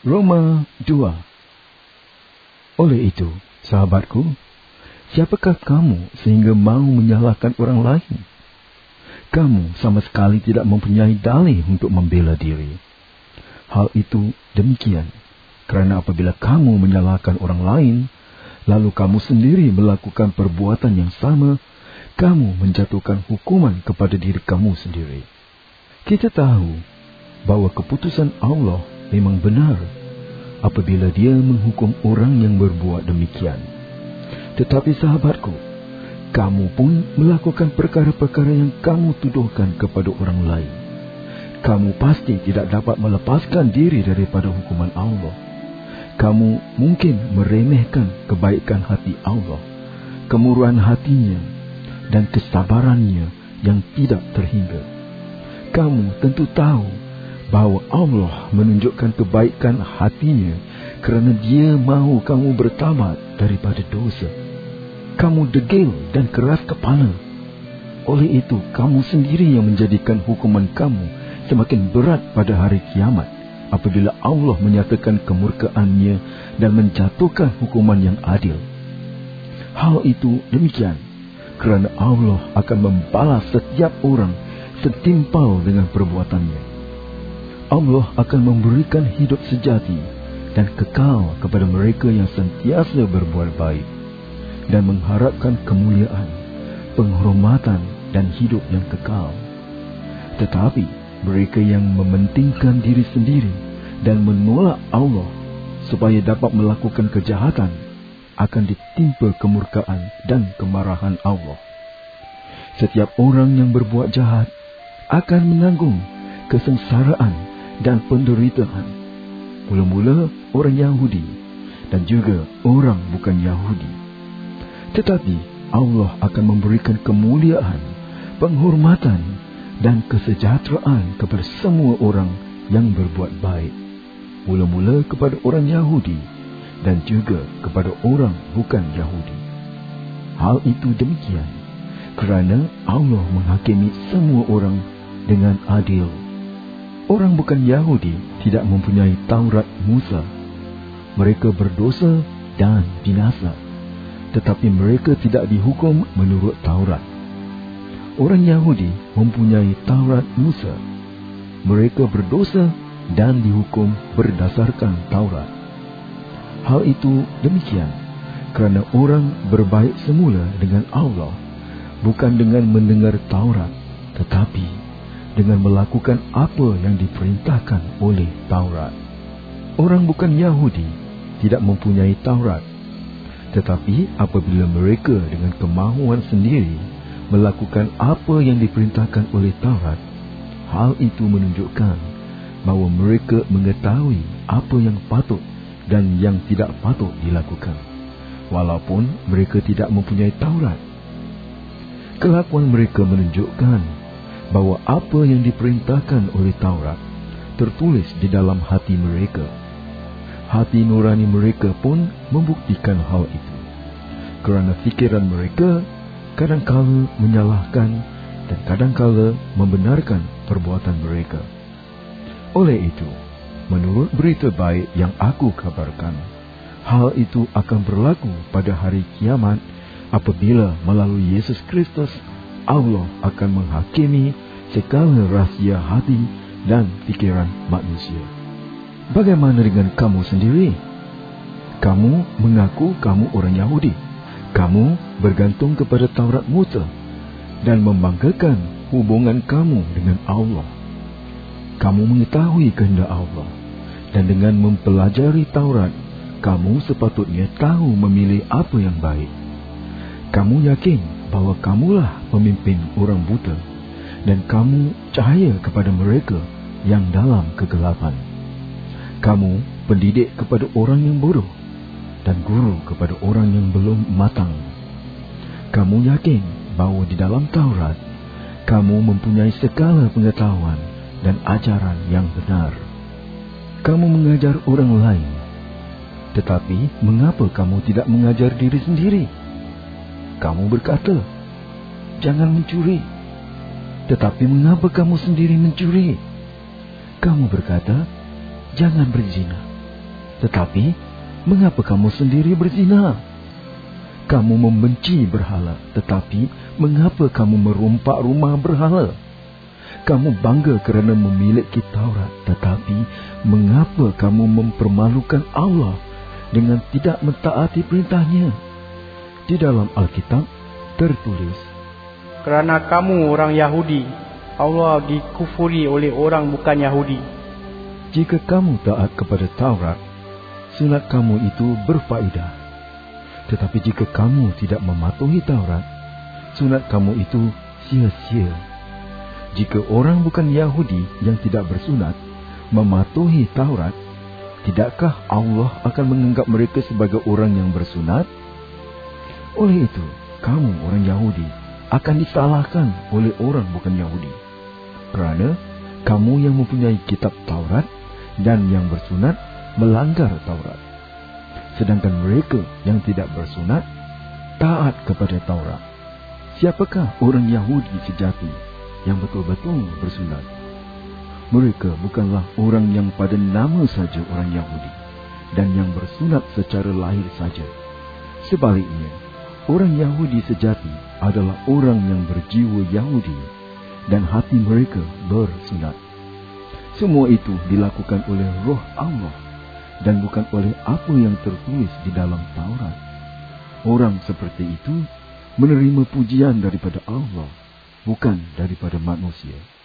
Roma 2. Oleh itu, sahabatku, siapakah kamu sehingga mau menyalahkan orang lain? Kamu sama sekali tidak mempunyai dalih untuk membela diri. Hal itu demikian, kerana apabila kamu menyalahkan orang lain, lalu kamu sendiri melakukan perbuatan yang sama, kamu menjatuhkan hukuman kepada diri kamu sendiri. Kita tahu bahawa keputusan Allah memang benar apabila Dia menghukum orang yang berbuat demikian. Tetapi sahabatku, kamu pun melakukan perkara-perkara yang kamu tuduhkan kepada orang lain. Kamu pasti tidak dapat melepaskan diri daripada hukuman Allah. Kamu mungkin meremehkan kebaikan hati Allah, kemurahan hatinya, dan kesabarannya yang tidak terhingga. Kamu tentu tahu bahawa Allah menunjukkan kebaikan hatinya kerana Dia mahu kamu bertaubat daripada dosa. Kamu degil dan keras kepala. Oleh itu, kamu sendiri yang menjadikan hukuman kamu semakin berat pada hari kiamat apabila Allah menyatakan kemurkaannya dan menjatuhkan hukuman yang adil. Hal itu demikian kerana Allah akan membalas setiap orang setimpal dengan perbuatannya. Allah akan memberikan hidup sejati dan kekal kepada mereka yang sentiasa berbuat baik dan mengharapkan kemuliaan, penghormatan dan hidup yang kekal. Tetapi mereka yang mementingkan diri sendiri dan menolak Allah supaya dapat melakukan kejahatan akan ditimpa kemurkaan dan kemarahan Allah. Setiap orang yang berbuat jahat akan menanggung kesengsaraan dan penderitaan. Mula-mula orang Yahudi dan juga orang bukan Yahudi. Tetapi Allah akan memberikan kemuliaan, penghormatan dan kesejahteraan kepada semua orang yang berbuat baik. Mula-mula kepada orang Yahudi dan juga kepada orang bukan Yahudi. Hal itu demikian kerana Allah menghakimi semua orang dengan adil. Orang bukan Yahudi tidak mempunyai Taurat Musa. Mereka berdosa dan binasa, tetapi mereka tidak dihukum menurut Taurat. Orang Yahudi mempunyai Taurat Musa. Mereka berdosa dan dihukum berdasarkan Taurat. Hal itu demikian kerana orang berbaik semula dengan Allah, bukan dengan mendengar Taurat, tetapi dengan melakukan apa yang diperintahkan oleh Taurat. Orang bukan Yahudi tidak mempunyai Taurat, tetapi apabila mereka dengan kemahuan sendiri melakukan apa yang diperintahkan oleh Taurat, hal itu menunjukkan bahawa mereka mengetahui apa yang patut dan yang tidak patut dilakukan, walaupun mereka tidak mempunyai Taurat. Kelakuan mereka menunjukkan bahawa apa yang diperintahkan oleh Taurat tertulis di dalam hati mereka. Hati nurani mereka pun membuktikan hal itu, kerana fikiran mereka kadang-kala menyalahkan dan kadang-kala membenarkan perbuatan mereka. Oleh itu, menurut berita baik yang aku kabarkan, hal itu akan berlaku pada hari kiamat apabila melalui Yesus Kristus Allah akan menghakimi segala rahsia hati dan fikiran manusia. Bagaimana dengan kamu sendiri? Kamu mengaku kamu orang Yahudi. Kamu bergantung kepada Taurat Musa dan membanggakan hubungan kamu dengan Allah. Kamu mengetahui kehendak Allah dan dengan mempelajari Taurat, kamu sepatutnya tahu memilih apa yang baik. Kamu yakin bahawa kamulah pemimpin orang buta dan kamu cahaya kepada mereka yang dalam kegelapan. Kamu pendidik kepada orang yang bodoh dan guru kepada orang yang belum matang. Kamu yakin bahawa di dalam Taurat kamu mempunyai segala pengetahuan dan ajaran yang benar. Kamu mengajar orang lain, tetapi mengapa kamu tidak mengajar diri sendiri? Kamu berkata, jangan mencuri. Tetapi mengapa kamu sendiri mencuri? Kamu berkata, jangan berzina. Tetapi, mengapa kamu sendiri berzina? Kamu membenci berhala, tetapi mengapa kamu merompak rumah berhala? Kamu bangga kerana memiliki Taurat, tetapi mengapa kamu mempermalukan Allah dengan tidak mentaati perintahnya? Di dalam Alkitab tertulis, Kerana kamu orang Yahudi, Allah dikufuri oleh orang bukan Yahudi. jika kamu taat kepada Taurat, sunat kamu itu berfaedah. Tetapi jika kamu tidak mematuhi Taurat, sunat kamu itu sia-sia. Jika orang bukan Yahudi yang tidak bersunat mematuhi Taurat, tidakkah Allah akan menganggap mereka sebagai orang yang bersunat? Oleh itu, kamu orang Yahudi akan disalahkan oleh orang bukan Yahudi. Kerana kamu yang mempunyai kitab Taurat dan yang bersunat melanggar Taurat. Sedangkan mereka yang tidak bersunat taat kepada Taurat. Siapakah orang Yahudi sejati yang betul-betul bersunat? Mereka bukanlah orang yang pada nama saja orang Yahudi dan yang bersunat secara lahir saja. Sebaliknya, orang Yahudi sejati adalah orang yang berjiwa Yahudi dan hati mereka bersunat. Semua itu dilakukan oleh Roh Allah dan bukan oleh apa yang tertulis di dalam Taurat. Orang seperti itu menerima pujian daripada Allah, bukan daripada manusia.